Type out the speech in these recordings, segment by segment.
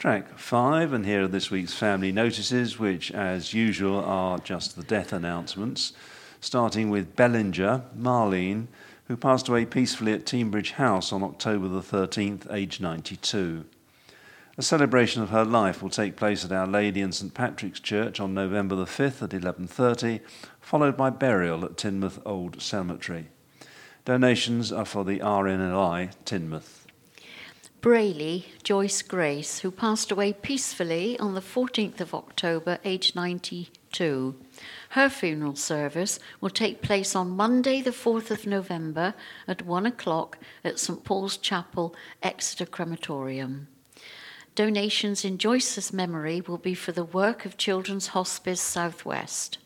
Track 5, and here are this week's family notices, which, as usual, are just the death announcements, starting with Bellinger, Marlene, who passed away peacefully at Teignbridge House on October the 13th, aged 92. A celebration of her life will take place at Our Lady in St Patrick's Church on November the 5th at 11:30, followed by burial at Teignmouth Old Cemetery. Donations are for the RNLI Teignmouth. Brayley Joyce Grace, who passed away peacefully on the 14th of October, aged 92. Her funeral service will take place on Monday, the 4th of November at 1 o'clock at St Paul's Chapel, Exeter Crematorium. Donations in Joyce's memory will be for the work of Children's Hospice South West.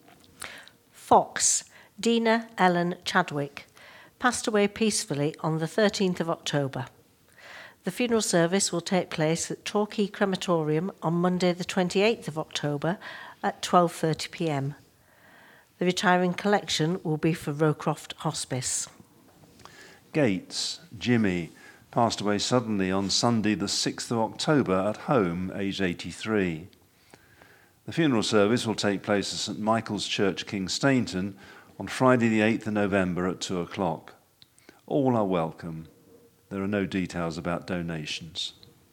Fox Dina Ellen Chadwick passed away peacefully on the 13th of October. The funeral service will take place at Torquay Crematorium on Monday the 28th of October at 12:30 p.m. The retiring collection will be for Rowcroft Hospice. Gates Jimmy passed away suddenly on Sunday the 6th of October at home, aged 83. The funeral service will take place at St Michael's Church, Kingstainton, on Friday the 8th of November at 2 o'clock. All are welcome. There are no details about donations.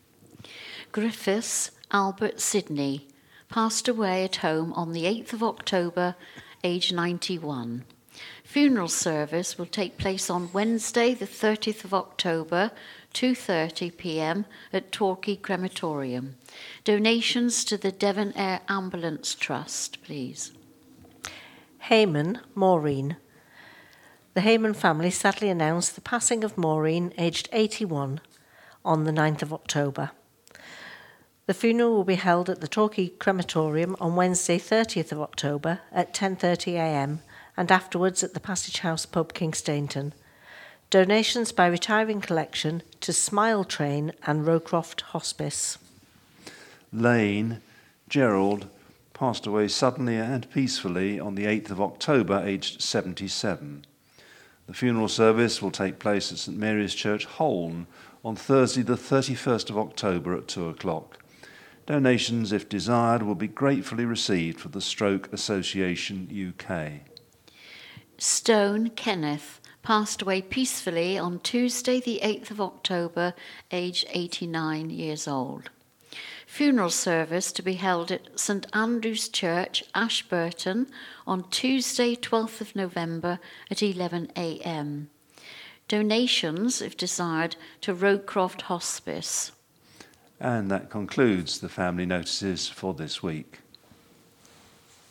Griffiths Albert Sidney passed away at home on the 8th of October, aged 91. Funeral service will take place on Wednesday, the 30th of October, 2:30 p.m. at Torquay Crematorium. Donations to the Devon Air Ambulance Trust, please. Heyman Maureen. The Heyman family sadly announced the passing of Maureen, aged 81, on the 9th of October. The funeral will be held at the Torquay Crematorium on Wednesday, 30th of October at 10:30 a.m. and afterwards at the Passage House Pub, Kingstainton. Donations by retiring collection to Smile Train and Rowcroft Hospice. Lane Gerald passed away suddenly and peacefully on the 8th of October, aged 77. The funeral service will take place at St Mary's Church, Holne, on Thursday the 31st of October at 2 o'clock. Donations, if desired, will be gratefully received for the Stroke Association UK. Stone Kenneth passed away peacefully on Tuesday the 8th of October, aged 89 years old. Funeral service to be held at St Andrew's Church, Ashburton, on Tuesday, 12th of November at 11 a.m. Donations, if desired, to Rowcroft Hospice. And that concludes the family notices for this week.